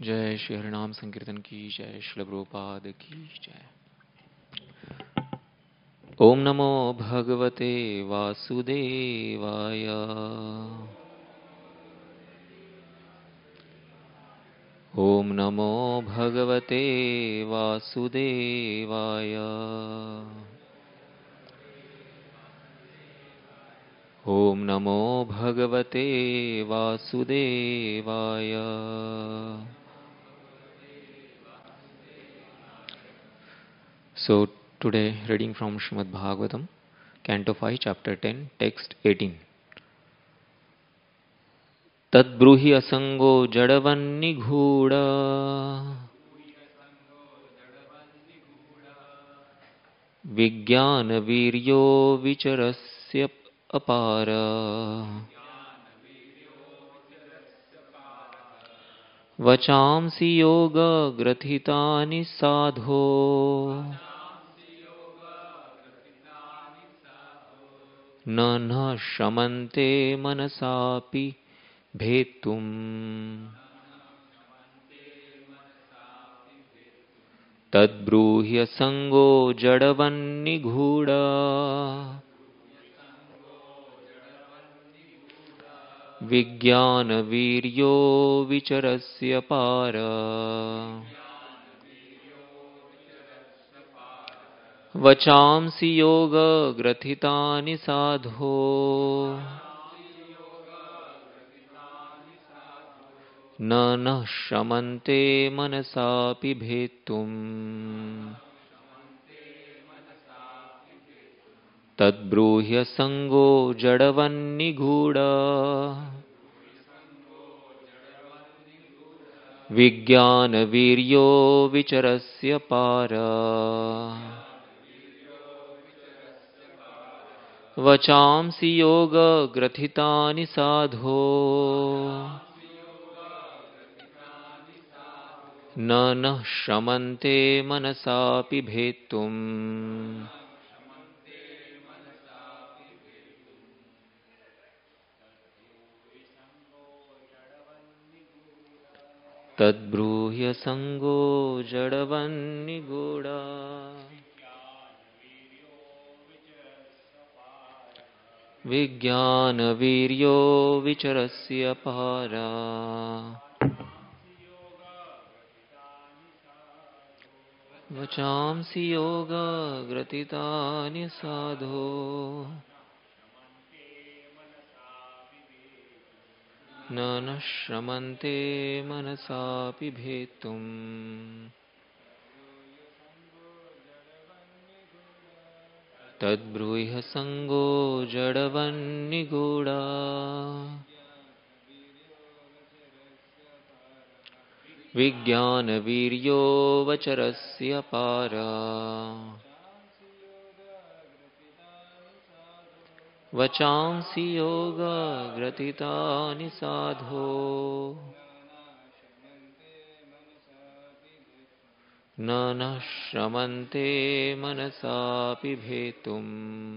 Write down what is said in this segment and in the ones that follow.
जय श्री हरिनाम संकीर्तन की जय, श्रील प्रभुपाद की जय। ओम नमो भगवते वासुदेवाय। ओम नमो भगवते वासुदेवाय। ओम नमो भगवते वासुदेवाय। So today reading from Srimad Bhagavatam, Canto 5, Chapter 10, Text 18. तद्ब्रूहि असंगो जडवन्निगूढ विज्ञानवीर्यो विचरस्य अपार। वचांसि योगग्रथितानि साधो न शमन्ते मनसापि भेत्तुम्। तद्ब्रूह्यसंगो जडवन्निगूढ विज्ञानवीर्यो विचरस्य पार। वचांसि योगग्रथितानि साधो न शमन्ते मनसापि भेत्तुम्। तद्ब्रूह्यसंगो जडवन्निगूढ विज्ञानवीर्यो विचरस्य पार। वचांसि योगग्रथितानि साधो न शमन्ते मनसापि भेत्तुम्। तद्ब्रूह्यसंगो जडवन्निगूढ विज्ञानवीर्यो विचरस्य पार। वचांसि योगग्रथितानि साधो न शमन्ते मनसापि भेत्तुम्। तद्ब्रूह्यसंगो जडवन्निगूढ विज्ञानवीर्यो वचरस्य पार। वचांसि योगग्रथितानि साधो न शमन्ते मनसापि भेत्तुम्।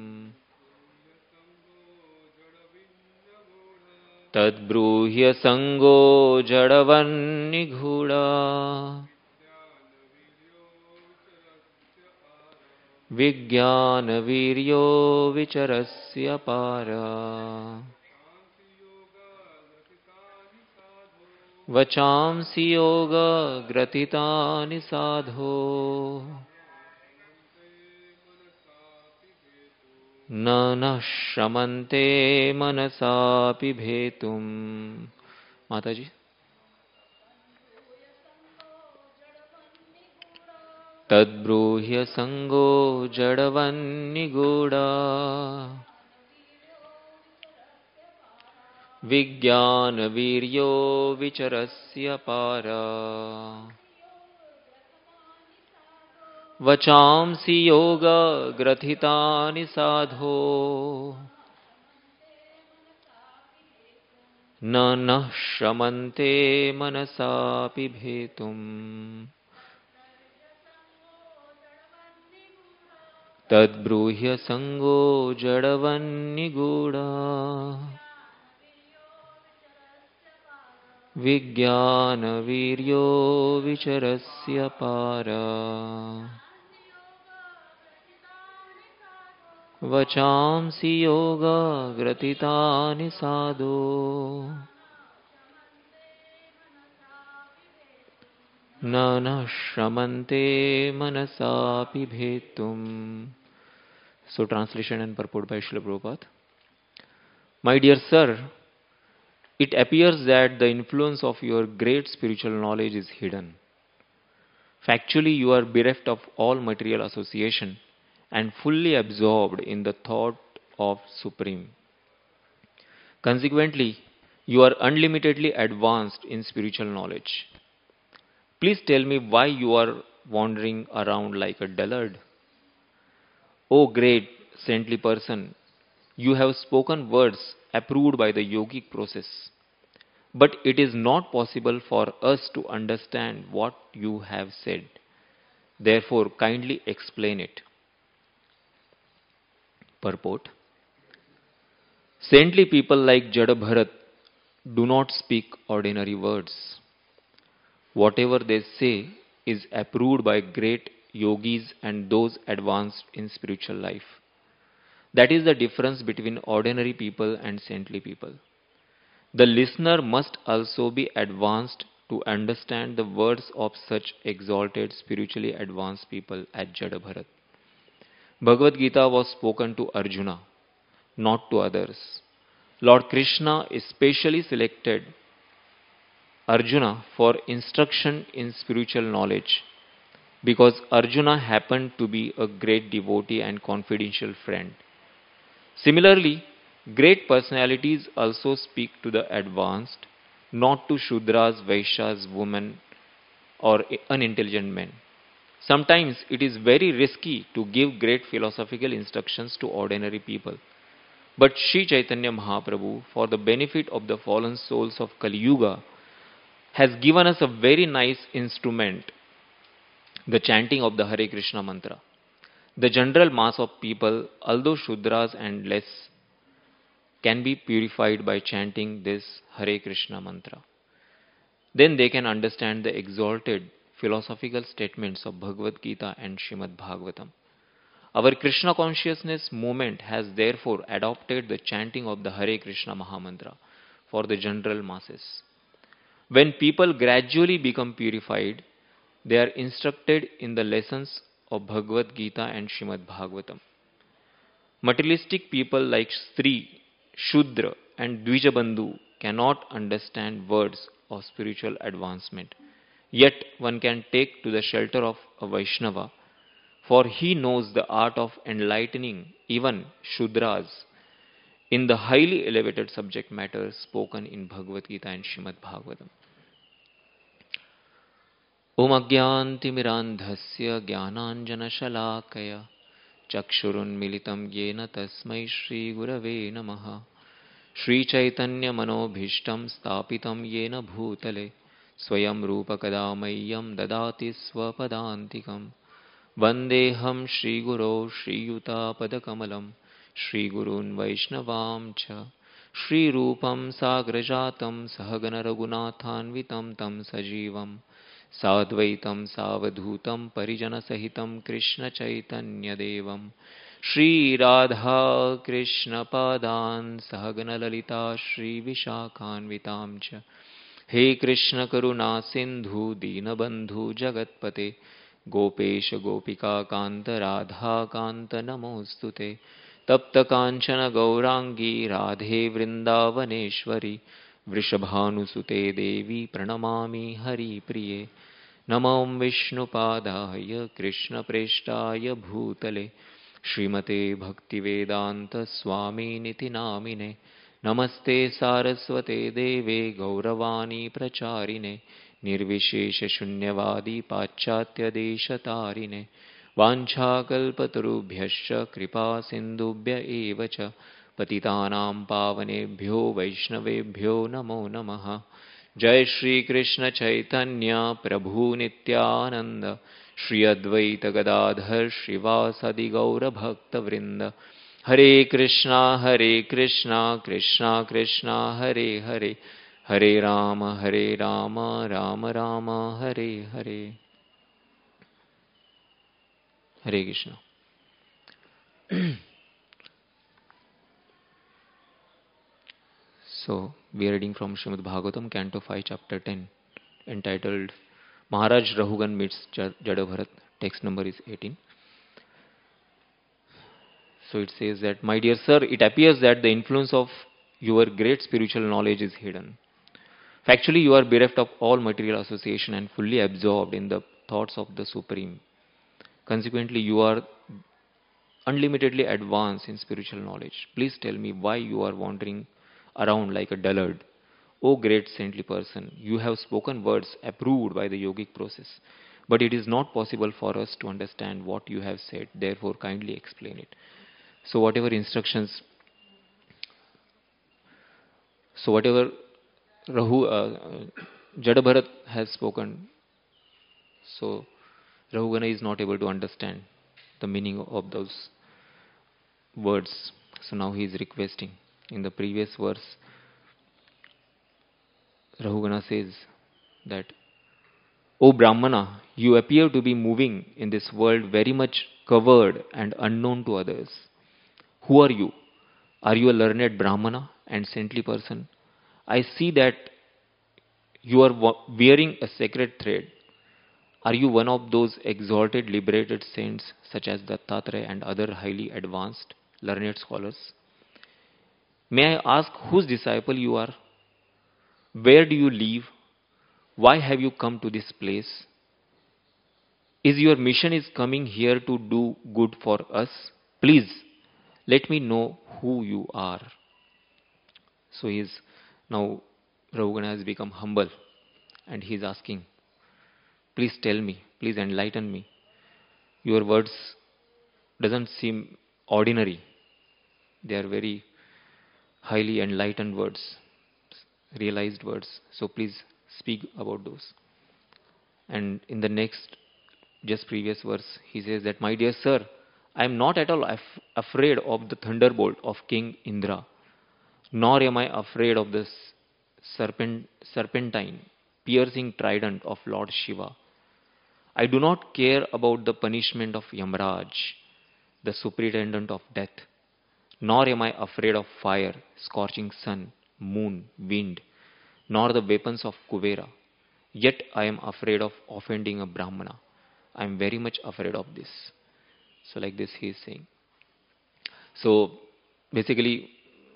तद्ब्रूह्यसंगो जडवन्निगूढ विज्ञानवीर्यो विचरस्य पार। वचांसि योगग्रथितानि साधो न शमन्ते मनसापि भेत्तुम्। माता जी। तद्ब्रूह्यसंगो जडवन्निगूढ विज्ञानवीर्यो विचरस्य पार। वचांसि योगग्रथितानि साधो न शमन्ते मनसापि भेत्तुम्। तद्ब्रूह्यसंगो जडवन्निगूढ विज्ञानवीर्यो विचरस्य पार वचांसि योगग्रथितानि साधु न श्रमन्ते मनसापि भेत्तुम्. So translation and purport by Srila Prabhupada. My dear sir, it appears that the influence of your great spiritual knowledge is hidden. Factually, you are bereft of all material association and fully absorbed in the thought of Supreme. Consequently, you are unlimitedly advanced in spiritual knowledge. Please tell me why you are wandering around like a dullard. O great saintly person, you have spoken words approved by the yogic process. But it is not possible for us to understand what you have said. Therefore, kindly explain it. Purport. Saintly people like Jada Bharat do not speak ordinary words. Whatever they say is approved by great yogis and those advanced in spiritual life. That is the difference between ordinary people and saintly people. The listener must also be advanced to understand the words of such exalted spiritually advanced people as Jada Bharat. Bhagavad Gita was spoken to Arjuna, not to others. Lord Krishna especially selected Arjuna for instruction in spiritual knowledge because Arjuna happened to be a great devotee and confidential friend. Similarly, great personalities also speak to the advanced, not to Shudras, Vaishyas, women, or unintelligent men. Sometimes it is very risky to give great philosophical instructions to ordinary people. But Sri Chaitanya Mahaprabhu, for the benefit of the fallen souls of Kali Yuga, has given us a very nice instrument, the chanting of the Hare Krishna mantra. The general mass of people, although Shudras and less, can be purified by chanting this Hare Krishna mantra. Then they can understand the exalted philosophical statements of Bhagavad Gita and Srimad Bhagavatam. Our Krishna consciousness movement has therefore adopted the chanting of the Hare Krishna Mahamantra for the general masses. When people gradually become purified, they are instructed in the lessons of Bhagavad Gita and Srimad Bhagavatam. Materialistic people like Stri, Shudra and Dvijabandhu cannot understand words of spiritual advancement. Yet one can take to the shelter of a Vaishnava, for he knows the art of enlightening even Shudras in the highly elevated subject matter spoken in Bhagavad Gita and Srimad Bhagavatam. Om Agyantimirandhasya Jnananjanashalakaya Chakshurunmilitam Yena Tasmai Shri Gurave Namaha Shri Chaitanya Manobhishtam Stapitam Yena Bhutale Swayam Rupa Kadamayyam Dadati Swapadantikam Vandeham Shri Guru Shri Yuta Padakamalam Shri Gurun Vaishnavam Cha Shri Rupam Sagrajatam Sahagana Raghunathanvitam Tam Sajivam Sadvaitam Savadhutam Parijana Sahitam Krishna Chaitanya Devam Shri Radha Krishna Padan Sahagana Lalita Shri Vishakhanvitam Cha He Krishna Karuna Sindhu Dinabandhu Jagatpate Gopesha Gopika Kanta Radha Kanta Namostute Tapta Kanchana Gaurangi Radhe Vrindavaneshwari Vrishabhanusute Devi Pranamami Hari Priye Namam Vishnupadaya Krishna Preshtaya Bhutale Srimate Bhaktivedanta Swami Niti Namine Namaste Saraswate Deve Gauravani Pracharine Nirvishesha Shunyavadi Pachatya Deshatarine Vanchakalpatarubhyascha Kripa Sindhubhya Evacha Patitanam Pavanebhyo Vaishnavebhyo Namo Namaha Jai Shri Krishna Chaitanya Prabhu Nityananda Shri Advaita Gadadhar Shrivasadi Gaura Bhakta Vrinda Hare Krishna Krishna Krishna Hare Hare Hare Rama, Hare Rama, Rama Rama, Hare Hare. Hare Krishna. So, we are reading from Srimad Bhagavatam, Canto 5, Chapter 10, entitled Maharaj Rahugan meets Jadabharat. Text number is 18. So it says that, my dear sir, it appears that the influence of your great spiritual knowledge is hidden. Factually, you are bereft of all material association and fully absorbed in the thoughts of the Supreme. Consequently, you are unlimitedly advanced in spiritual knowledge. Please tell me why you are wandering around like a dullard. O great saintly person, you have spoken words approved by the yogic process, but it is not possible for us to understand what you have said. Therefore, kindly explain it. So, whatever Jadabharat has spoken, so Rahugana is not able to understand the meaning of those words. So now he is requesting. In the previous verse, Rahugana says that, O Brahmana, you appear to be moving in this world very much covered and unknown to others. Who are you? Are you a learned Brahmana and saintly person? I see that you are wearing a sacred thread. Are you one of those exalted, liberated saints such as Dattatreya and other highly advanced, learned scholars? May I ask whose disciple you are? Where do you live? Why have you come to this place? Is your mission is coming here to do good for us? Please let me know who you are. So he is now Rahugana has become humble and he is asking, please tell me, please enlighten me. Your words doesn't seem ordinary. They are very highly enlightened words, realized words. So please speak about those. And in the next, just previous verse, he says that, my dear sir, I am not at all afraid of the thunderbolt of King Indra, nor am I afraid of the serpentine, piercing trident of Lord Shiva. I do not care about the punishment of Yamraj, the superintendent of death, nor am I afraid of fire, scorching sun, moon, wind, nor the weapons of Kuvera. Yet I am afraid of offending a Brahmana. I am very much afraid of this. So like this he is saying. So basically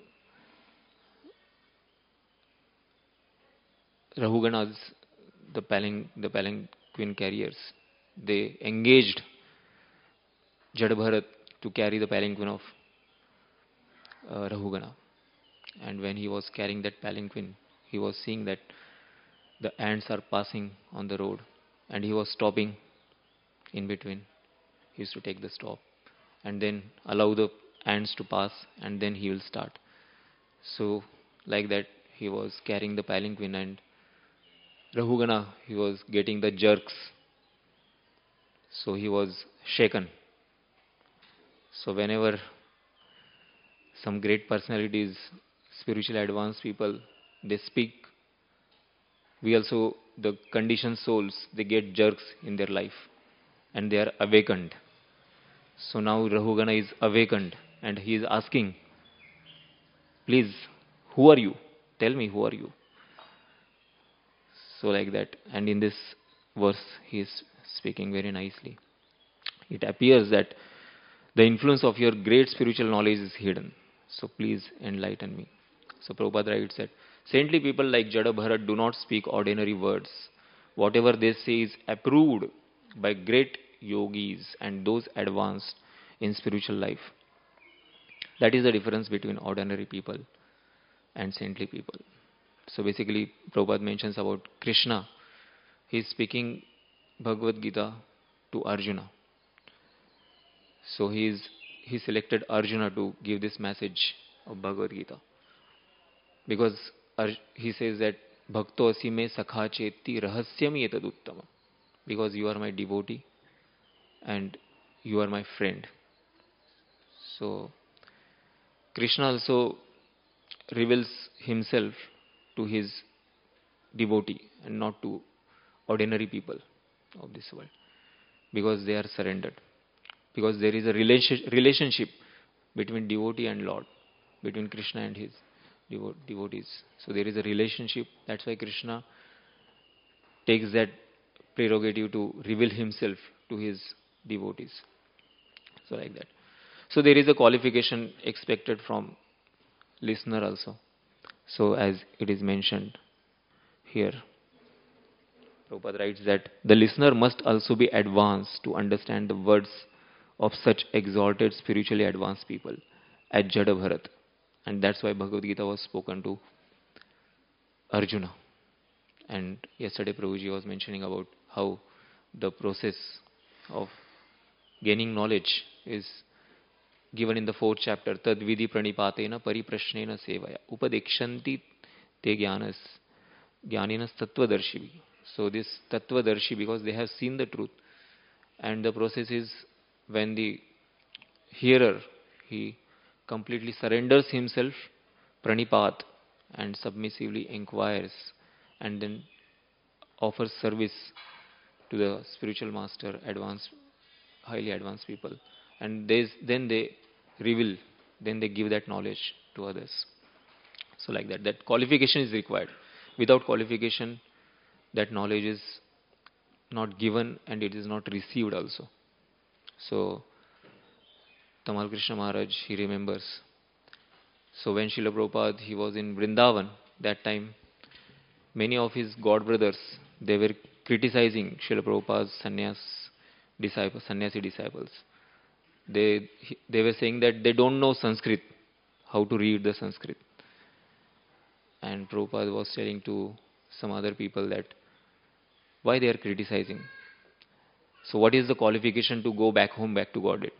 Rahugana's, the palanquin carriers, they engaged Jadabharat to carry the palanquin of Rahugana. And when he was carrying that palanquin, he was seeing that the ants are passing on the road and he was stopping in between. He used to take the stop and then allow the ants to pass and then he will start. So, like that, he was carrying the palanquin and Rahugana, he was getting the jerks. So, he was shaken. So, whenever some great personalities, spiritually advanced people, they speak, we also, the conditioned souls, they get jerks in their life and they are awakened. So now Rahugana is awakened and he is asking, please, who are you? Tell me, who are you? So like that. And in this verse, he is speaking very nicely. It appears that the influence of your great spiritual knowledge is hidden. So please enlighten me. So Prabhupada writes that saintly people like Jada Bharat do not speak ordinary words. Whatever they say is approved by great yogis and those advanced in spiritual life. That is the difference between ordinary people and saintly people. So basically, Prabhupada mentions about Krishna. He is speaking Bhagavad Gita to Arjuna. So he selected Arjuna to give this message of Bhagavad Gita. Because he says that Bhakto asime sakha cheti rahasyam yetaduttama. Because you are my devotee and you are my friend. So Krishna also reveals himself to his devotee and not to ordinary people of this world, because they are surrendered. Because there is a relationship between devotee and Lord, between Krishna and his devotees. So there is a relationship. That's why Krishna takes that prerogative to reveal himself to his devotees. So like that. So there is a qualification expected from listener also. So as it is mentioned here, Prabhupada writes that the listener must also be advanced to understand the words of such exalted spiritually advanced people as Jada Bharat. And that's why Bhagavad Gita was spoken to Arjuna. And yesterday Prabhuji was mentioning about how the process of gaining knowledge is given in the fourth chapter. Tad vidhi pranipatena pariprashnena sevaya upadekshanti te jnaninas tattvadarshi. So this tattvadarshi, because they have seen the truth, and the process is when the hearer, he completely surrenders himself, pranipat, and submissively inquires, and then offers service to the spiritual master, highly advanced people, and then they reveal, then they give that knowledge to others. So like that, that qualification is required. Without qualification, that knowledge is not given and it is not received also. So Tamal Krishna Maharaj, he remembers. So when Srila Prabhupada, he was in Vrindavan, that time many of his god brothers, they were criticizing Srila Prabhupada's sannyasi disciples. They were saying that they don't know Sanskrit, how to read the Sanskrit. And Prabhupada was telling to some other people that why they are criticizing. So what is the qualification to go back home, back to Godhead?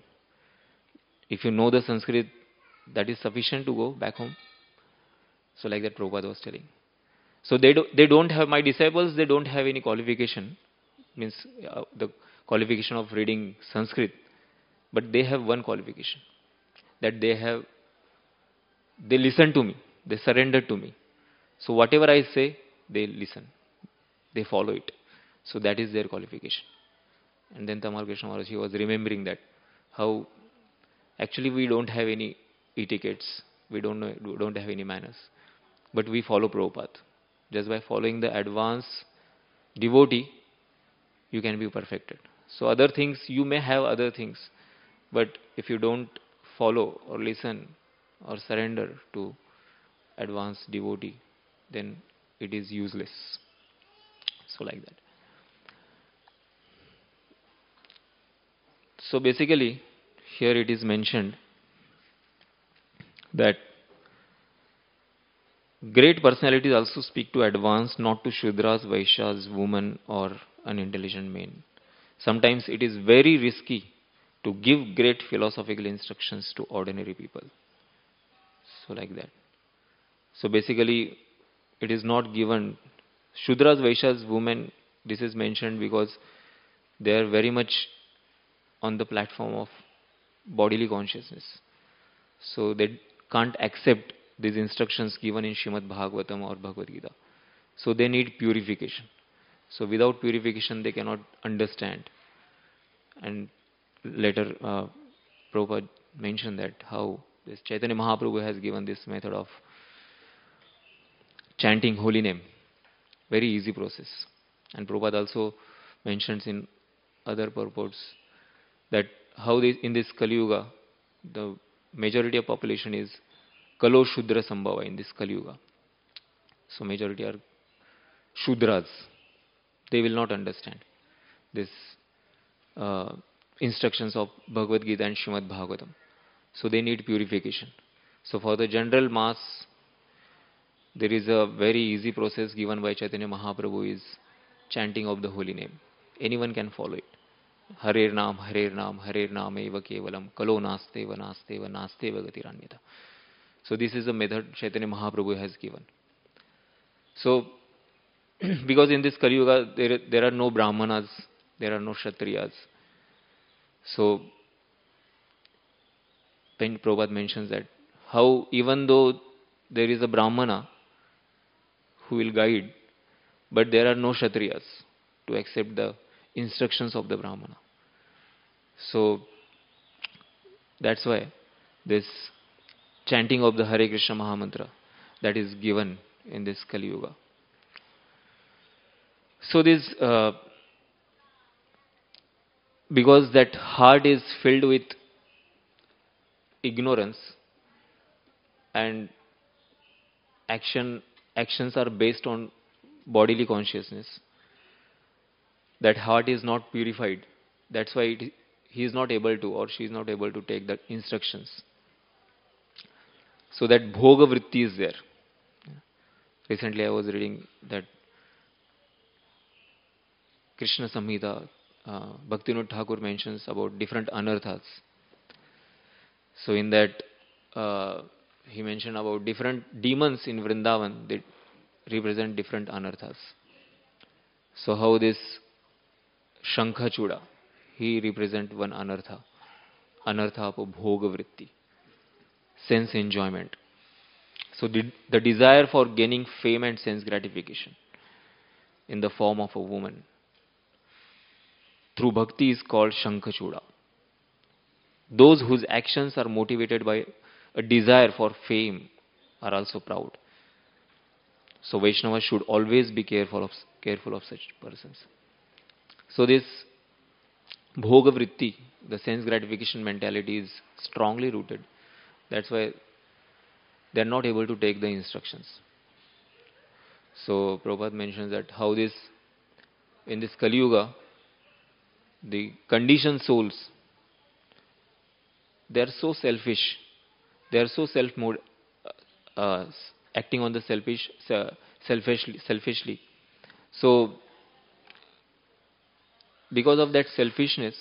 If you know the Sanskrit, that is sufficient to go back home. So like that Prabhupada was telling. So they don't have, my disciples, they don't have any qualification, means the qualification of reading Sanskrit, but they have one qualification, that they listen to me, they surrender to me. So whatever I say, they listen, they follow it. So that is their qualification. And then Tamal Krishna Maharaj, he was remembering that how actually we don't have any etiquettes, we don't have any manners, but we follow Prabhupada. Just by following the advanced devotee, you can be perfected. So other things, you may have other things, but if you don't follow or listen or surrender to advanced devotee, then it is useless. So like that. So basically, here it is mentioned that great personalities also speak to advanced, not to Shudras, Vaishyas, women, or unintelligent men. Sometimes it is very risky to give great philosophical instructions to ordinary people. So like that. So basically, it is not given. Shudras, Vaishyas, women, this is mentioned because they are very much on the platform of bodily consciousness. So they can't accept these instructions given in Srimad Bhagavatam or Bhagavad Gita. So they need purification. So without purification, they cannot understand. And later, Prabhupada mentioned that how this Chaitanya Mahaprabhu has given this method of chanting holy name. Very easy process. And Prabhupada also mentions in other purports that how in this Kali Yuga, the majority of population is Kalo Shudra Sambhava in this Kali Yuga. So majority are Shudras. They will not understand this instructions of Bhagavad Gita and Srimad Bhagavatam. So they need purification. So for the general mass, there is a very easy process given by Chaitanya Mahaprabhu, is chanting of the holy name. Anyone can follow it. Harer Nam, eva kevalam, kalo nasteva, nasteva gatiranyata. So this is a method Chaitanya Mahaprabhu has given. So, because in this Kali Yuga, there are no Brahmanas, there are no Kshatriyas. So, Prabhupada mentions that how even though there is a Brahmana who will guide, but there are no Kshatriyas to accept the instructions of the Brahmana. So that's why this chanting of the Hare Krishna Mahamantra that is given in this Kali Yuga. So this because that heart is filled with ignorance and actions are based on bodily consciousness, that heart is not purified. That's why he is not able to, or she is not able to take the instructions. So that bhoga vritti is there. Recently I was reading that Krishna Samhita, Bhaktivinoda Thakur mentions about different anarthas. So in that he mentioned about different demons in Vrindavan, they represent different anarthas. So how this Shankhachuda, he represent one anartha, anartha of bhoga vritti, sense enjoyment. So the desire for gaining fame and sense gratification in the form of a woman through bhakti is called Shankhachuda. Those whose actions are motivated by a desire for fame are also proud. So Vaishnavas should always be careful of such persons. So this bhoga vritti, the sense gratification mentality, is strongly rooted. That's why they are not able to take the instructions. So Prabhupada mentions that how this in this Kali Yuga, the conditioned souls, they are so selfish, they are so uh, acting on the selfishly. So because of that selfishness,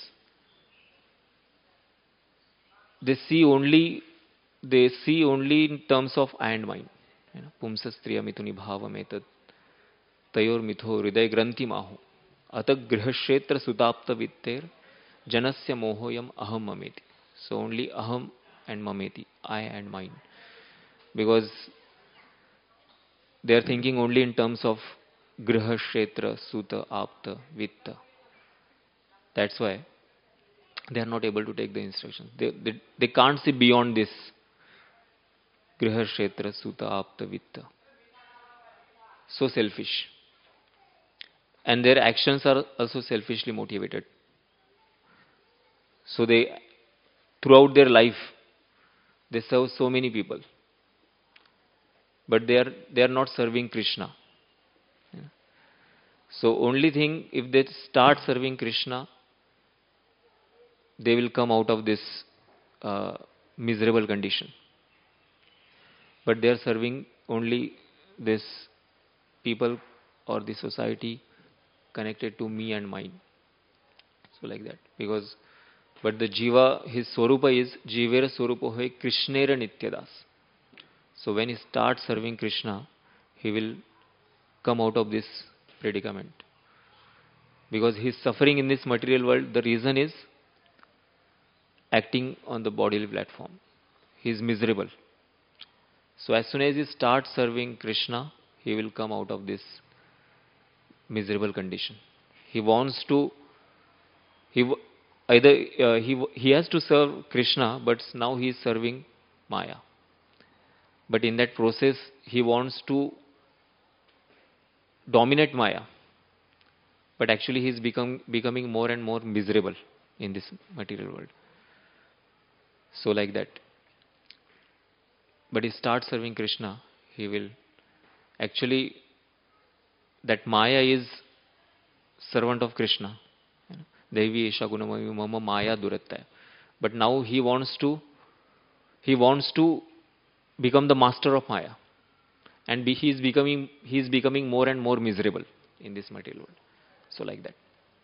they see only in terms of I and mine. Pumsa striya mituni bhavam etad tayor mitho hriday granthi maho atag grihashetra sutapta vitter janasya mohoyam aham mameti. So only aham and mameti, I and mine. Because they are thinking only in terms of grihashetra, suta, apta, vitta. That's why they are not able to take the instructions. They can't see beyond this grihashetra, suta, apta, vitta. So selfish. And their actions are also selfishly motivated. So they, throughout their life, they serve so many people, but they are not serving Krishna. So only thing, if they start serving Krishna, they will come out of this miserable condition. But they are serving only this people or the society connected to me and mine. So like that. Because but the Jiva, his Swarupa is Jivera Swarupa hoy Krishnera Nityadas. So when he starts serving Krishna, he will come out of this predicament. Because he is suffering in this material world, the reason is acting on the bodily platform. He is miserable. So as soon as he starts serving Krishna, he will come out of this miserable condition. He wants to, he has to serve Krishna, but now he is serving Maya. But in that process, he wants to dominate Maya. But actually, he is becoming more and more miserable in this material world. So like that. But he starts serving Krishna, he will actually, that Maya is servant of Krishna. Devi Esha Gunamami Mama Maya Durattaya. But now he wants to become the master of Maya. And he is becoming more and more miserable in this material world. So like that.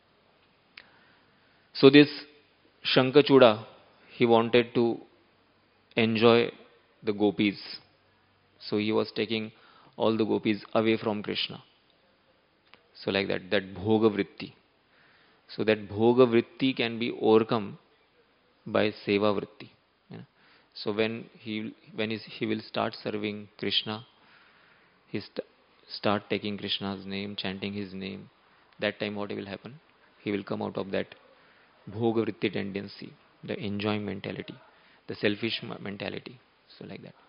So this Shankachuda, he wanted to enjoy the gopis. So he was taking all the gopis away from Krishna. So like that bhoga vritti. So that bhoga vritti can be overcome by seva vritti. So when he will start serving Krishna, start taking Krishna's name, chanting his name, that time what will happen? He will come out of that bhoga vritti tendency, the enjoying mentality, the selfish mentality. So like that.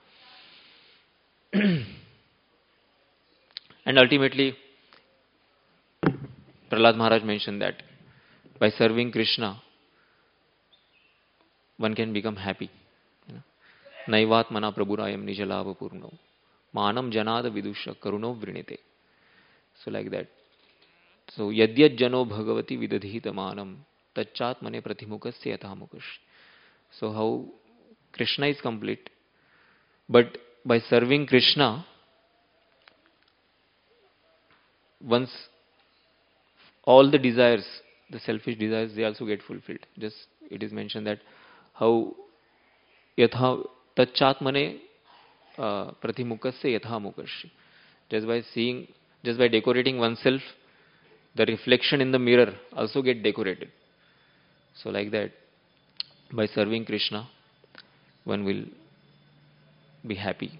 And ultimately, Prahlad Maharaj mentioned that by serving Krishna, one can become happy. You know. Naivatmana prabhurayam nijalava purno. Manam janada vidusha karuno vrinite. So like that. So yadyat jano bhagavati vidadhita manam tachatmane pratimukasya yathamukash. So how Krishna is complete, but by serving Krishna, once all the desires, the selfish desires, they also get fulfilled. Just it is mentioned that how yatha tachatmane pratimukasya yathamukash. Just by seeing, just by decorating oneself, the reflection in the mirror also get decorated. So like that, by serving Krishna, one will be happy.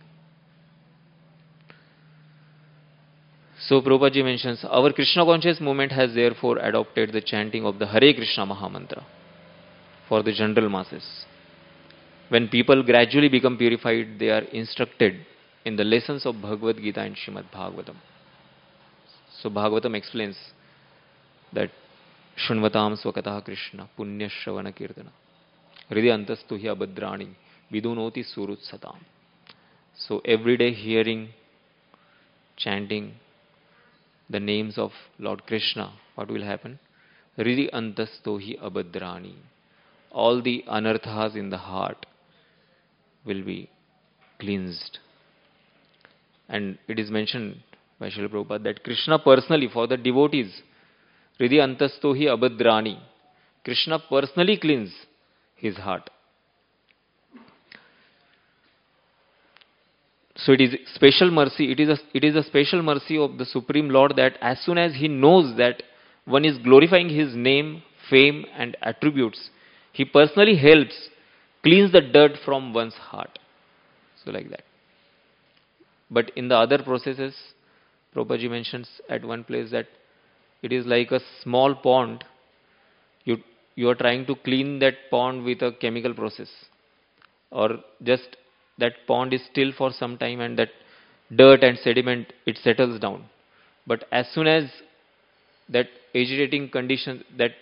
So Prabhupada mentions, our Krishna conscious movement has therefore adopted the chanting of the Hare Krishna Mahamantra for the general masses. When people gradually become purified, they are instructed in the lessons of Bhagavad Gita and Srimad Bhagavatam. So Bhagavatam explains that Shunvatam Swakatah Krishna Punya Shravana Kirtana Hriday Antastu Hi Abhadrani Vidunoti Surut Satam. So everyday hearing, chanting the names of Lord Krishna, what will happen? Hriday Antastu Hi Abhadrani. All the anarthas in the heart will be cleansed. And it is mentioned by Srila Prabhupada that Krishna personally, for the devotees, Hriday Antasto Hi Abhadrani, Krishna personally cleans his heart. So it is special mercy, it is a special mercy of the Supreme Lord that as soon as he knows that one is glorifying his name, fame and attributes, he personally helps cleanse the dirt from one's heart. So like that. But in the other processes, Prabhupada mentions at one place that it is like a small pond. You are trying to clean that pond with a chemical process, or just that pond is still for some time and that dirt and sediment it settles down. But as soon as that agitating condition,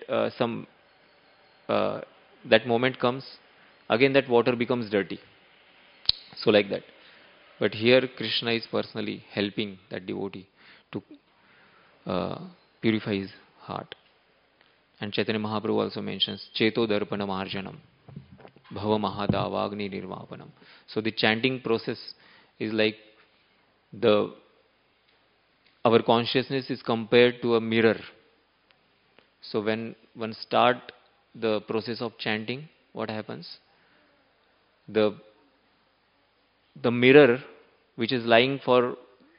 that moment comes, again that water becomes dirty. So like that. But here Krishna is personally helping that devotee to purify his heart. And Chaitanya Mahaprabhu also mentions Cheto Darpanam Arjanam Bhava Mahadavagni Nirvapanam. So the chanting process is like our consciousness is compared to a mirror. So when one start the process of chanting, what happens? The mirror, which is lying for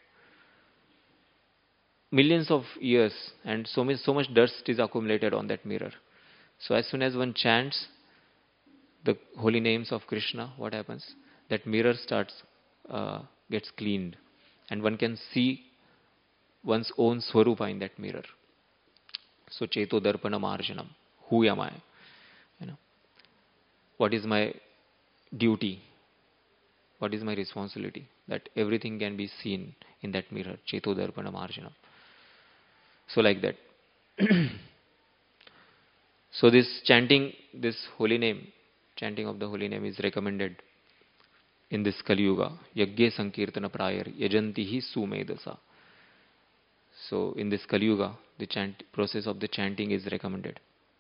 millions of years, and so much dust is accumulated on that mirror. So as soon as one chants the holy names of Krishna, what happens? That mirror gets cleaned, and one can see one's own swarupa in that mirror. So Cheto Darpanam Arjanam. Who am I? You know, what is my duty? What is my responsibility? That everything can be seen in that mirror. Cheto Darpanam Arjanam. So like that. So this chanting, this holy name, chanting of the holy name is recommended in this Kali Yuga. Yagya Sankirtana Prayar Yajanti hi Sumedasa. So in this Kali Yuga, the process of the chanting is recommended.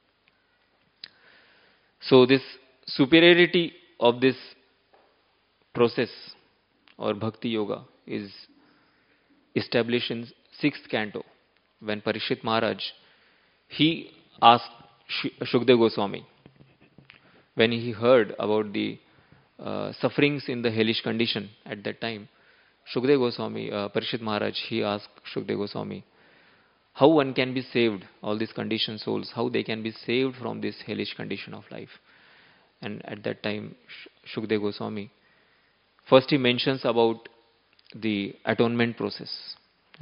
So this superiority of this process or Bhakti Yoga is established in 6th canto, when Parikshit Maharaj, he asked Shukdev Goswami, when he heard about the sufferings in the hellish condition at that time, Shukdev Goswami, Parikshit Maharaj, he asked Shukdev Goswami, how one can be saved, all these conditioned souls, how they can be saved from this hellish condition of life. And at that time, Shukdev Goswami, first he mentions about the atonement process.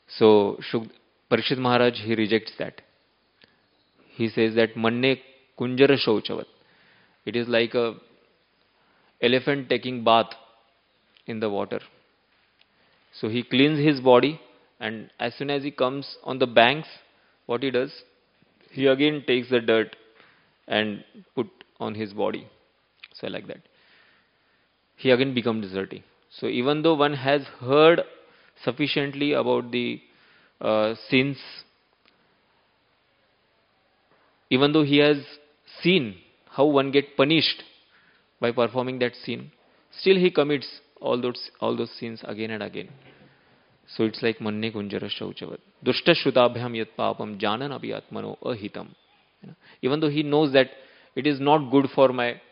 So Parikshit Maharaj, he rejects that. He says that manne kunjara shauchavat. It is like a elephant taking bath in the water. So he cleans his body, and as soon as he comes on the banks, what he does, he again takes the dirt and put on his body. So like that. He again becomes dirty. So even though one has heard sufficiently about the sins, even though he has seen how one get punished by performing that sin, still he commits all those sins again and again. So it's like manne kunjara shauchavat. Dushta shrutabhyam yat papam janan abhyatmano ahitam. Even though he knows that it is not good for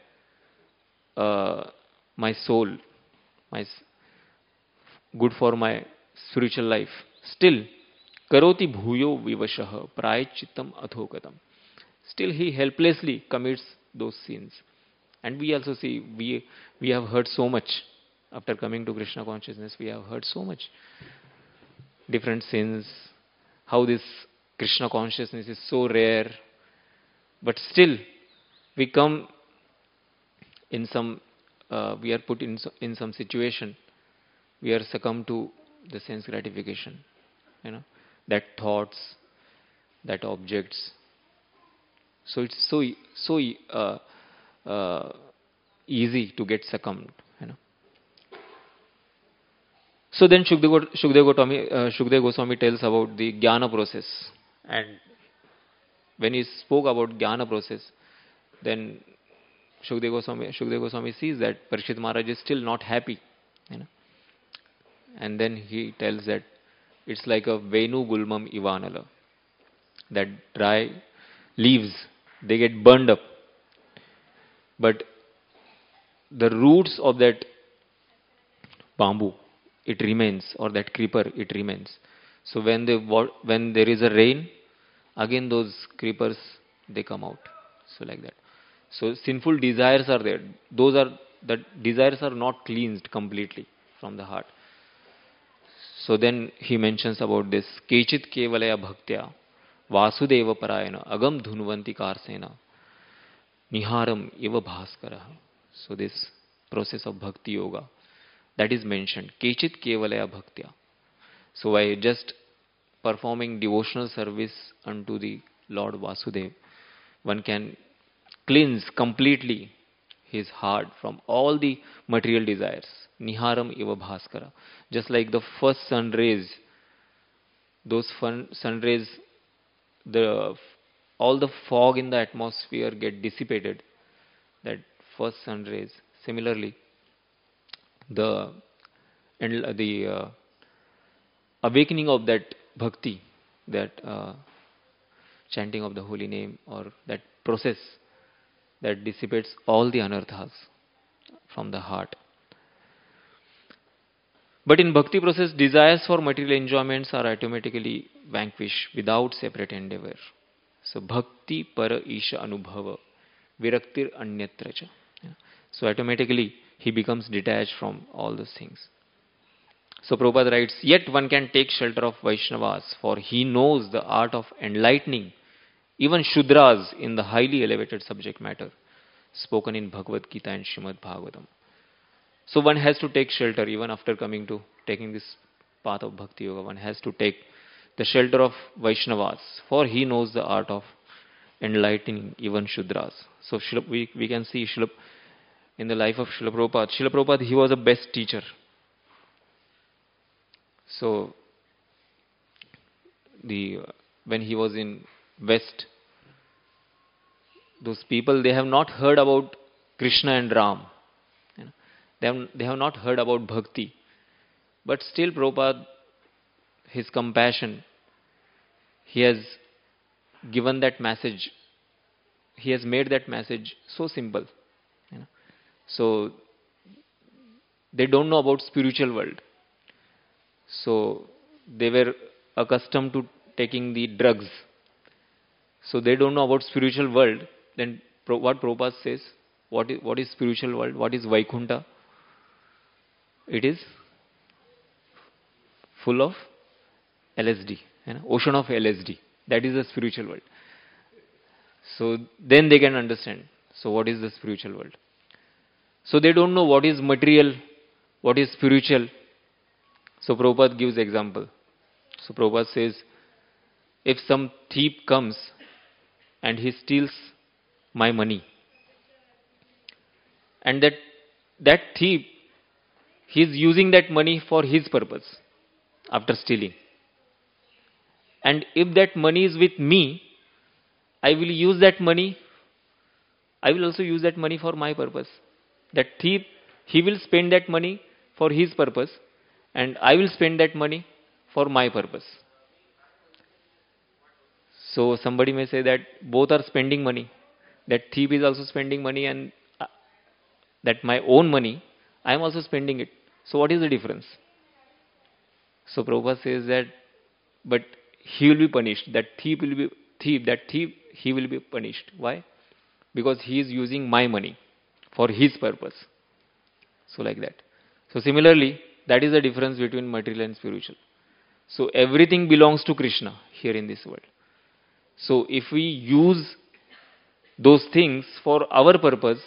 my soul, good for my spiritual life, still karoti bhuyo vivashah prayachittam adhogatam. Still he helplessly commits those sins. And we also see, we have heard so much after coming to Krishna consciousness. We have heard so much different sins, how this Krishna consciousness is so rare, but still we come in some, we are put in some situation, we are succumb to the sense gratification, that thoughts, that objects. So it's so easy to get succumbed. So then Shukdev Goswami tells about the Jnana process. And when he spoke about Jnana process, then Shukdev Goswami sees that Parikshit Maharaj is still not happy. And then he tells that it's like a Venu Gulmam Ivanala. That dry leaves, they get burned up. But the roots of that bamboo, it remains, or that creeper, it remains. So when there is a rain, again those creepers, they come out. So like that. So sinful desires are there. The desires are not cleansed completely from the heart. So then he mentions about this Kechit Kevalaya Bhaktya Vasudeva Parayana Agam Dhunvanti Karsena Niharam Eva Bhaskara. So this process of Bhakti Yoga, that is mentioned. Kechit Kevalaya Bhaktya. So by just performing devotional service unto the Lord Vasudeva, one can cleanse completely his heart from all the material desires. Niharam Eva Bhaskara. Just like the first sun rays, those sun rays, all the fog in the atmosphere get dissipated. That first sun rays. Similarly, the awakening of that bhakti, that chanting of the holy name, or that process that dissipates all the anarthas from the heart. But in bhakti process, desires for material enjoyments are automatically vanquished without separate endeavor. So bhakti para isha anubhava viraktir anyatra cha. So automatically he becomes detached from all those things. So Prabhupada writes, yet one can take shelter of Vaishnavas, for he knows the art of enlightening even Shudras in the highly elevated subject matter spoken in Bhagavad Gita and Srimad Bhagavatam. So one has to take shelter even after taking this path of Bhakti Yoga. One has to take the shelter of Vaishnavas, for he knows the art of enlightening even Shudras. So we can see in the life of Srila Prabhupada. Srila Prabhupada, he was a best teacher. So when he was in West, those people, they have not heard about Krishna and Ram. They have not heard about bhakti. But still Prabhupada, his compassion, he has given that message. He has made that message so simple. So they don't know about spiritual world. So they were accustomed to taking the drugs. So they don't know about spiritual world. Then what Prabhupada says, what is spiritual world? What is Vaikuntha? It is full of LSD, ocean of LSD. That is the spiritual world. So then they can understand. So what is the spiritual world? So they don't know what is material, what is spiritual. So Prabhupada gives example. So Prabhupada says, if some thief comes and he steals my money, and that thief, he is using that money for his purpose after stealing. And if that money is with me, I will use that money, I will also use that money for my purpose. That thief, he will spend that money for his purpose, and I will spend that money for my purpose. So somebody may say that both are spending money. That thief is also spending money, and that my own money, I am also spending it. So what is the difference? So Prabhupada says that, but he will be punished. That thief will be he will be punished. Why? Because he is using my money for his purpose. So like that. So similarly, that is the difference between material and spiritual. So everything belongs to Krishna here in this world. So if we use those things for our purpose,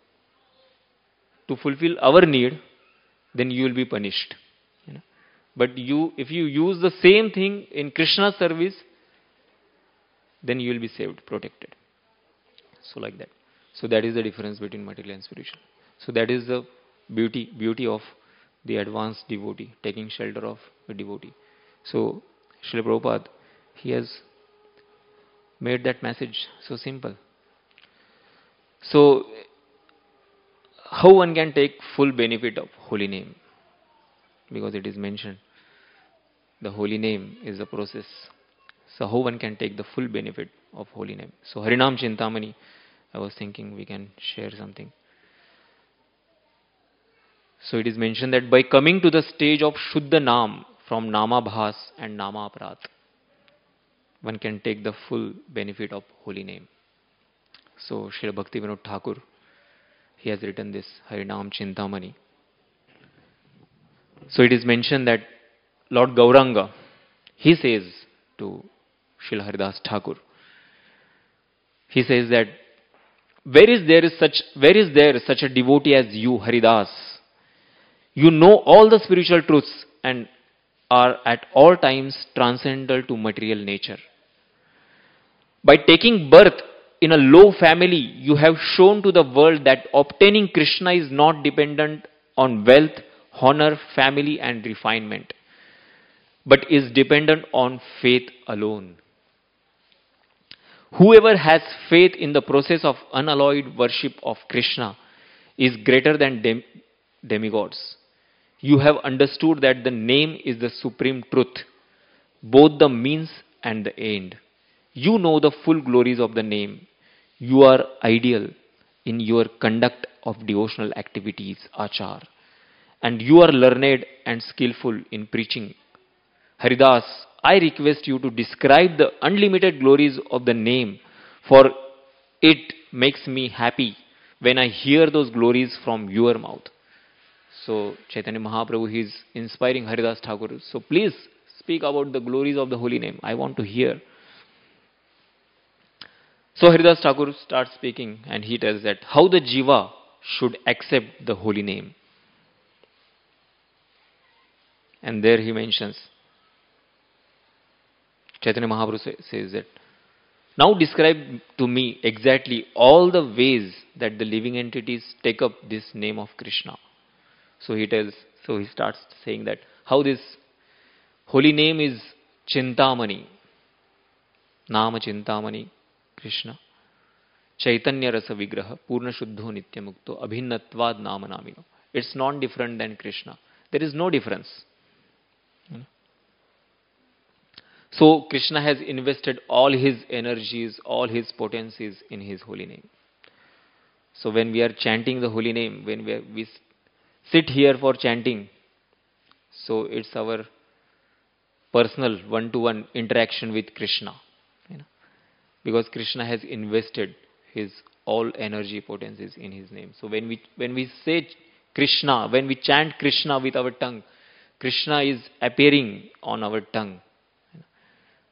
to fulfill our need, then you will be punished. But if you use the same thing in Krishna's service, then you will be saved, protected. So like that. So that is the difference between material and spiritual. So that is the beauty of the advanced devotee, taking shelter of a devotee. So Srila Prabhupada, he has made that message so simple. So how one can take full benefit of holy name? Because it is mentioned, the holy name is a process. So how one can take the full benefit of holy name? So Harinam Chintamani, I was thinking we can share something. So it is mentioned that by coming to the stage of Shuddha Nam from Nama Bhas and Nama Aparat, one can take the full benefit of holy name. So Srila Bhaktivinoda Thakur, he has written this Harinam Chintamani. So it is mentioned that Lord Gauranga, he says to Srila Haridas Thakur, he says that where is there such a devotee as you, Haridas? You know all the spiritual truths and are at all times transcendental to material nature. By taking birth in a low family, you have shown to the world that obtaining Krishna is not dependent on wealth, honor, family and refinement, but is dependent on faith alone. Whoever has faith in the process of unalloyed worship of Krishna is greater than demigods. You have understood that the name is the supreme truth, both the means and the end. You know the full glories of the name. You are ideal in your conduct of devotional activities, achar, and you are learned and skillful in preaching. Haridas, I request you to describe the unlimited glories of the name, for it makes me happy when I hear those glories from your mouth. So Chaitanya Mahaprabhu, he is inspiring Haridas Thakur. So please speak about the glories of the holy name. I want to hear. So Haridas Thakur starts speaking and he tells that how the jiva should accept the holy name. And there he mentions, Chaitanya Mahaprabhu says that, now describe to me exactly all the ways that the living entities take up this name of Krishna. So he starts saying that how this holy name is Chintamani, Nama Chintamani Krishna, Chaitanya Rasa Vigraha, Purna Shuddho Nityamukto, Abhinnatvad Nama Namino. It's not different than Krishna. There is no difference. So Krishna has invested all his energies, all his potencies in his holy name. So when we are chanting the holy name, when we sit here for chanting, so it's our personal one-to-one interaction with Krishna. Because Krishna has invested his all energy potencies in his name. So when we say Krishna, when we chant Krishna with our tongue, Krishna is appearing on our tongue.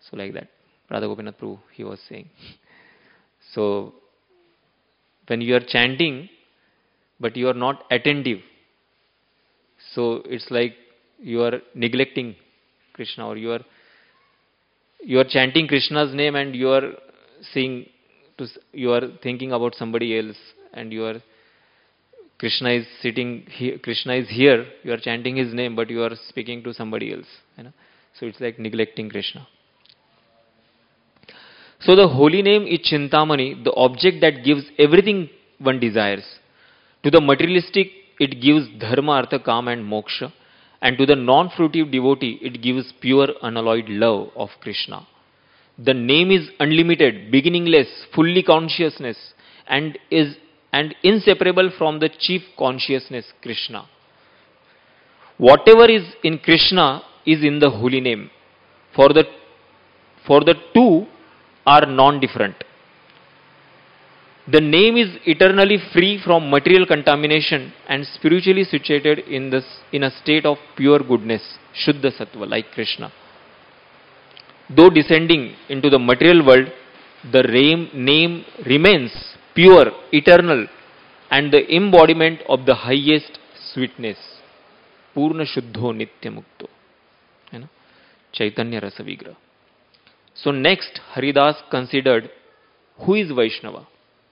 So like that. Radha Gopinath Prabhu, he was saying. So when you are chanting, but you are not attentive, so it's like you are neglecting Krishna, or you are chanting Krishna's name and you are seeing you are thinking about somebody else, and you are Krishna is sitting here, Krishna is here, you are chanting his name, but you are speaking to somebody else. So it's like neglecting Krishna. So the holy name is Chintamani, the object that gives everything one desires. To the materialistic, it gives dharma, artha, kama and moksha. And to the non-fruitive devotee, it gives pure unalloyed love of Krishna. The name is unlimited, beginningless, fully consciousness, and is inseparable from the chief consciousness, Krishna. Whatever is in Krishna is in the holy name. For the two are non-different. The name is eternally free from material contamination and spiritually situated in a state of pure goodness, Shuddha Sattva, like Krishna. Though descending into the material world, the name remains pure, eternal, and the embodiment of the highest sweetness. Purna Shuddho Nitya Mukto. Chaitanya Rasa Vigraha. So next, Haridas considered who is Vaishnava.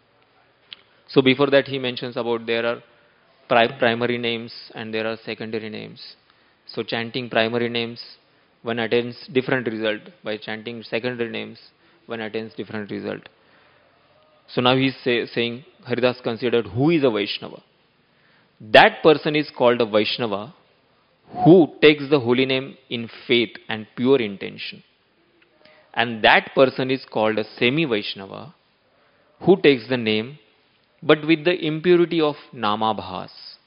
So before that he mentions about there are primary names and there are secondary names. So chanting primary names, one attains different result. By chanting secondary names, one attains different result. So now he is saying, Haridas considered who is a Vaishnava. That person is called a Vaishnava who takes the holy name in faith and pure intention. And that person is called a semi-Vaishnava who takes the name but with the impurity of Namabhas.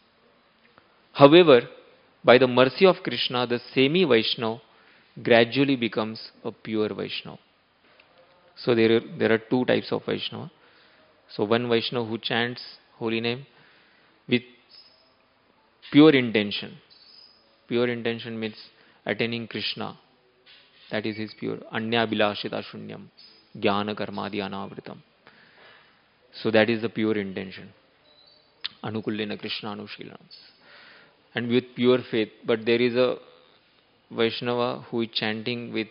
However, by the mercy of Krishna, the semi-Vaishnava gradually becomes a pure Vaishnava. So there are two types of Vaishnava. So one Vaishnava who chants holy name with pure intention. Pure intention means attaining Krishna. That is his pure. Anya bilashita shunyam. Jnana karmadi anavritam. So that is the pure intention. Anukullena Krishna Anushilanam. And with pure faith. But there is a Vaishnava who is chanting with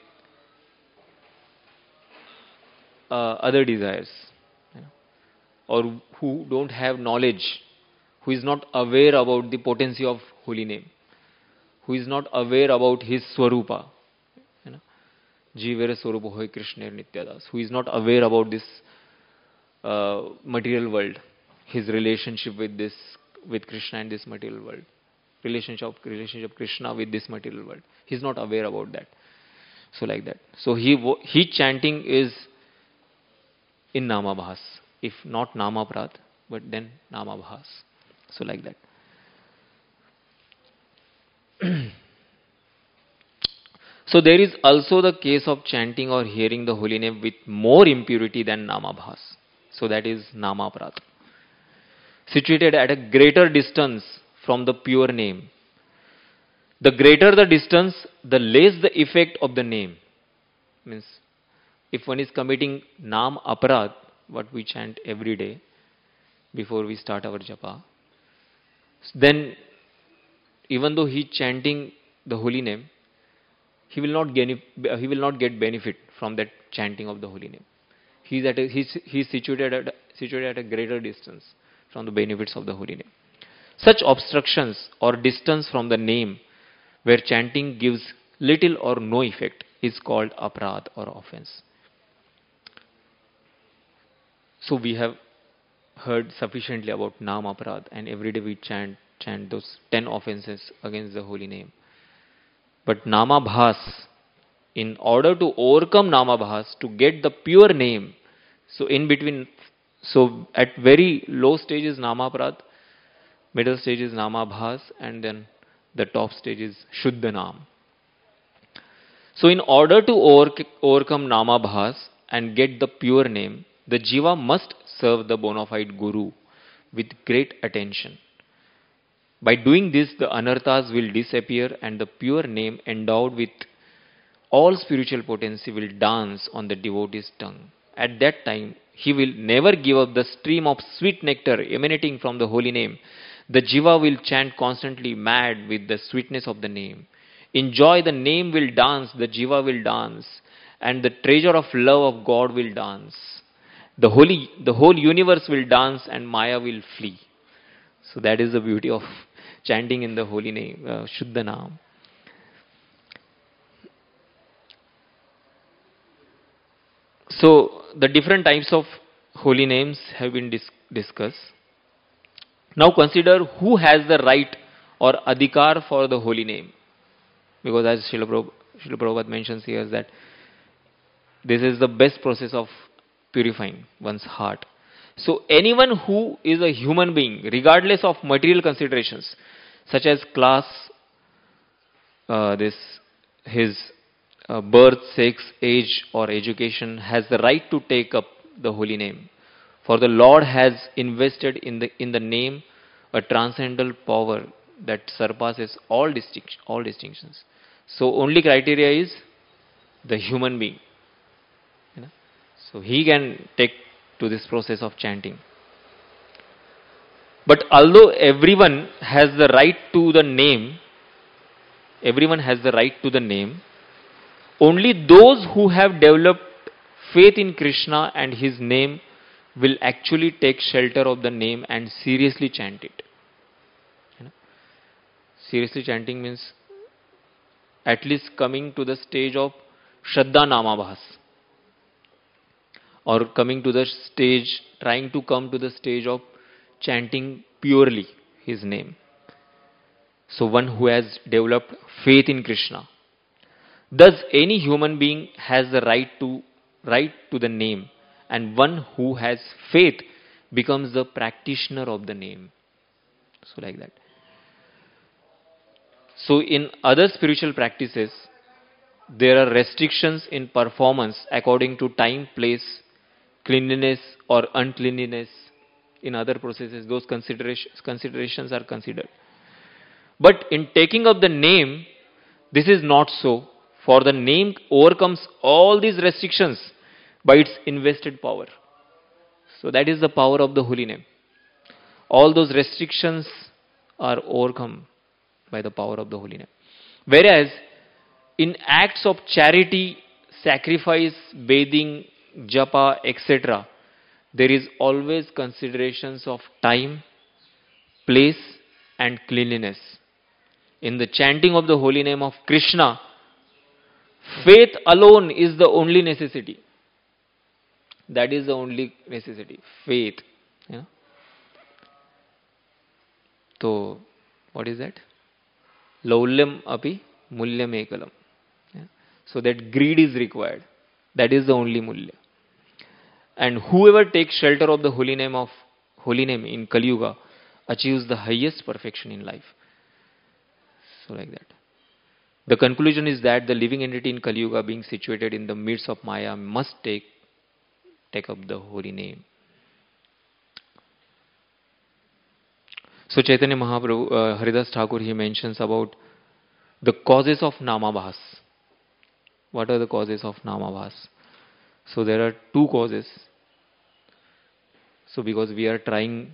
other desires. Or who don't have knowledge. Who is not aware about the potency of holy name. Who is not aware about his Swarupa. Jivera Swarupa Hoy Krishna Nityadas. Who is not aware about this material world, his relationship with Krishna and this material world, relationship Krishna with this material world. He's not aware about that. So like that. So he chanting is in Namabhas, if not Namaprat, but then Namabhas. So like that. So there is also the case of chanting or hearing the holy name with more impurity than Namabhas. So that is Namaprat. Situated at a greater distance from the pure name. The greater the distance, the less the effect of the name. Means, if one is committing Nam Aparad, what we chant every day before we start our japa, then even though he is chanting the holy name, he will not get benefit from that chanting of the holy name. He is situated at a greater distance from the benefits of the holy name. Such obstructions or distance from the name where chanting gives little or no effect is called aparad or offense. So we have heard sufficiently about Nam Aparad, and every day we chant those 10 offenses against the holy name. But Namabhas, in order to overcome Namabhas, to get the pure name, so in between, so at very low stage is Namaprad, middle stage is Namabhas, and then the top stage is Shuddha Nam. So in order to overcome Namabhas and get the pure name, the Jiva must serve the bona fide Guru with great attention. By doing this, the anarthas will disappear and the pure name endowed with all spiritual potency will dance on the devotee's tongue. At that time, he will never give up the stream of sweet nectar emanating from the holy name. The jiva will chant constantly, mad with the sweetness of the name. In joy, the name will dance, the jiva will dance, and the treasure of love of God will dance. The whole universe will dance, and Maya will flee. So that is the beauty of chanting in the holy name, Shuddha Naam. So the different types of holy names have been discussed. Now consider who has the right or adhikar for the holy name. Because as Srila Prabhupada mentions here that this is the best process of purifying one's heart. So anyone who is a human being, regardless of material considerations, such as class, his birth, sex, age, or education, has the right to take up the holy name. For the Lord has invested in the name a transcendental power that surpasses all distinctions. So only criteria is the human being. You know? So he can take to this process of chanting. But although everyone has the right to the name, only those who have developed faith in Krishna and his name will actually take shelter of the name and seriously chant it. You know? Seriously chanting means at least coming to the stage of Shraddha Namabhas, or coming to the stage, trying to come to the stage of chanting purely his name. So one who has developed faith in Krishna. Thus any human being has the right to the name, and one who has faith becomes the practitioner of the name. So like that. So in other spiritual practices, there are restrictions in performance according to time, place, cleanliness or uncleanliness. In other processes, those considerations are considered. But in taking up the name, this is not so, for the name overcomes all these restrictions by its invested power. So that is the power of the holy name. All those restrictions are overcome by the power of the holy name. Whereas in acts of charity, sacrifice, bathing, japa, etc., there is always considerations of time, place and cleanliness. In the chanting of the holy name of Krishna, faith alone is the only necessity. That is the only necessity. Faith. Yeah. So, what is that? Laulyam api mulyam ekalam. Yeah. So that greed is required. That is the only mulya. And whoever takes shelter of the holy name in Kali Yuga achieves the highest perfection in life. So like that. The conclusion is that the living entity in Kali Yuga, being situated in the midst of Maya, must take up the holy name. So Chaitanya Mahaprabhu, Haridas Thakur, he mentions about the causes of Namabhas. What are the causes of Namabhas? So there are two causes. So because we are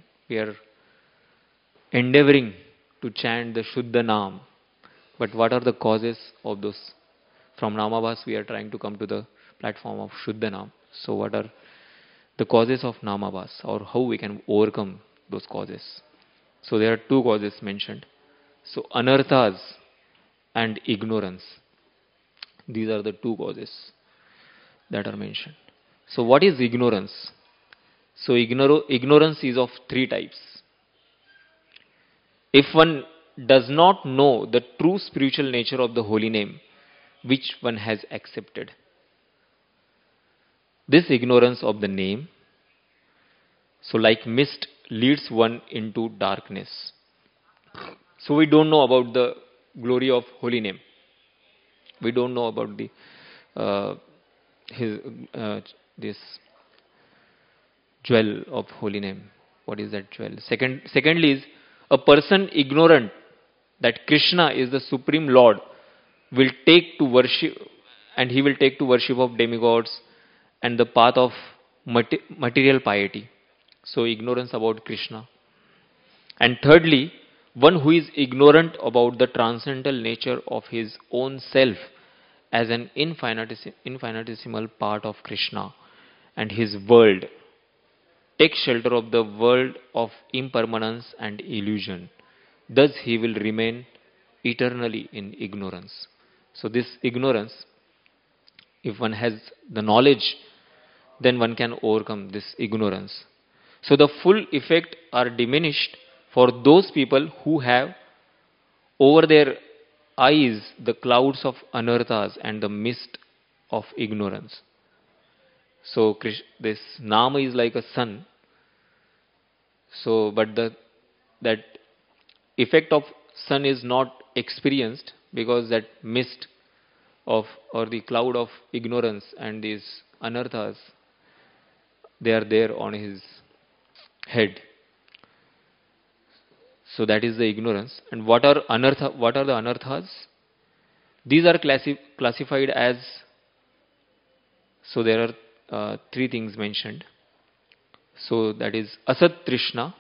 endeavoring to chant the Shuddha Nam. But what are the causes of those? From Namabhas we are trying to come to the platform of Shuddha Nam. So what are the causes of Namabhas, or how we can overcome those causes? So there are two causes mentioned. So anarthas and ignorance. These are the two causes that are mentioned. So what is ignorance? So ignorance is of three types. If one does not know the true spiritual nature of the holy name, which one has accepted, this ignorance of the name, so like mist, leads one into darkness. So we don't know about the glory of holy name. We don't know about this jewel of holy name. What is that jewel? Secondly is a person ignorant that Krishna is the Supreme Lord will take to worship and he will take to worship of demigods and the path of material piety. So ignorance about Krishna. And thirdly, one who is ignorant about the transcendental nature of his own self as an infinitesimal part of Krishna and his world, takes shelter of the world of impermanence and illusion. Thus he will remain eternally in ignorance. So this ignorance, if one has the knowledge, then one can overcome this ignorance. So the full effect are diminished for those people who have over their eyes the clouds of anarthas and the mist of ignorance. So this Nama is like a sun. So, but that effect of sun is not experienced because that mist of or the cloud of ignorance and these anarthas, they are there on his head. So that is the ignorance. And what are anartha? What are the anarthas? These are classified as. So there are three things mentioned. So that is asat trishna,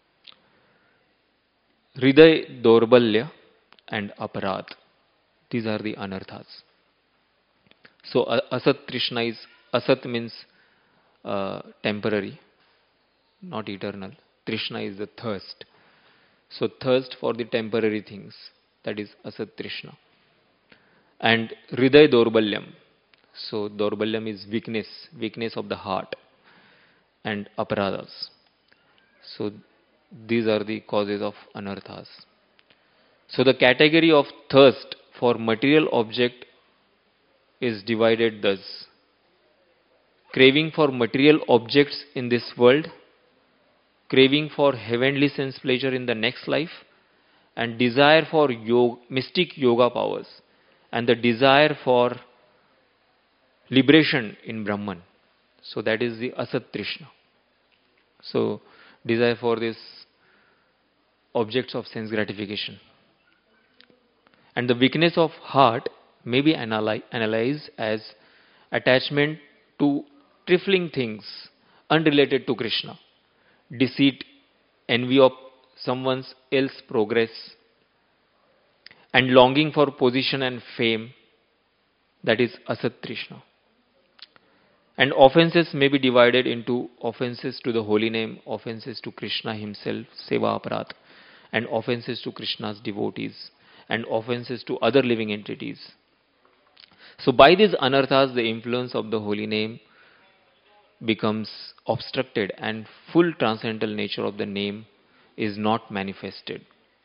hriday dorbalya, and aparad. These are the anarthas. So asat trishna is, asat means temporary, not eternal. Trishna is the thirst. So thirst for the temporary things, that is asat trishna. And hriday dorbalyam. So dorbalyam is weakness, weakness of the heart, and aparadas. So these are the causes of anarthas. So the category of thirst for material object is divided thus: craving for material objects in this world, craving for heavenly sense pleasure in the next life, and desire for mystic yoga powers, and the desire for liberation in Brahman. So that is the asat trishna. So desire for these objects of sense gratification. And the weakness of heart may be analyzed as attachment to trifling things unrelated to Krishna, deceit, envy of someone else's progress, and longing for position and fame, that is asat trishna. And offenses may be divided into offenses to the holy name, offenses to Krishna himself, seva aparat, and offenses to Krishna's devotees, and offenses to other living entities. So by these anarthas, the influence of the holy name becomes obstructed and full transcendental nature of the name is not manifested.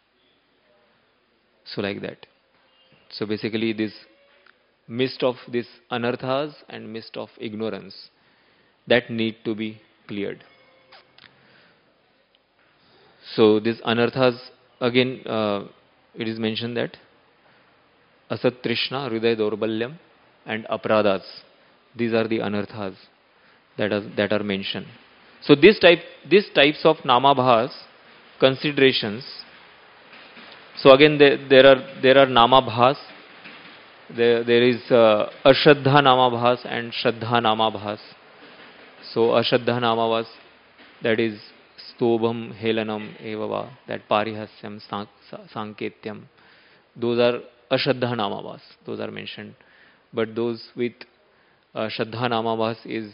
So like that. So basically this mist of this anarthas and mist of ignorance that need to be cleared. So this anarthas, again it is mentioned that asat trishna, hriday dorbalyam, and apradas, these are the anarthas that are mentioned. So these types of namabhas considerations. So again there are namabhas. There is Ashraddha Namabhas and Shraddha Namabhas. So Ashraddha Namabhas, that is Stobham, Helanam, Evava, that Parihasyam, Sanketyam. Those are Ashraddha Namabhas. Those are mentioned. But those with Shraddha Namabhas is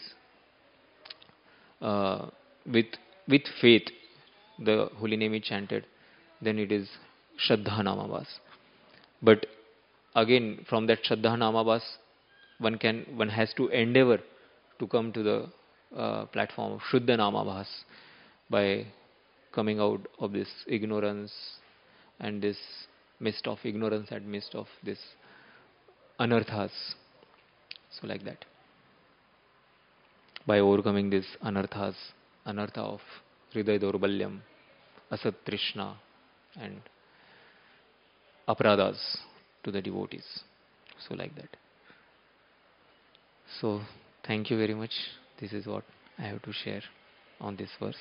with faith, the holy name is chanted, then it is Shraddha Namabhas. But again, from that Shraddha Namabhas, one has to endeavor to come to the platform of Shuddha Namabhas by coming out of this ignorance and this mist of ignorance and mist of this anarthas. So like that. By overcoming these anarthas, anartha of hriday dorbalyam, asat trishna, and aparadas to the devotees. So like that. So thank you very much. This is what I have to share on this verse.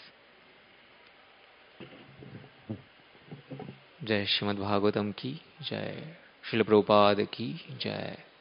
जय श्रीमद् भागवतम की जय, श्रील प्रभुपाद की जय.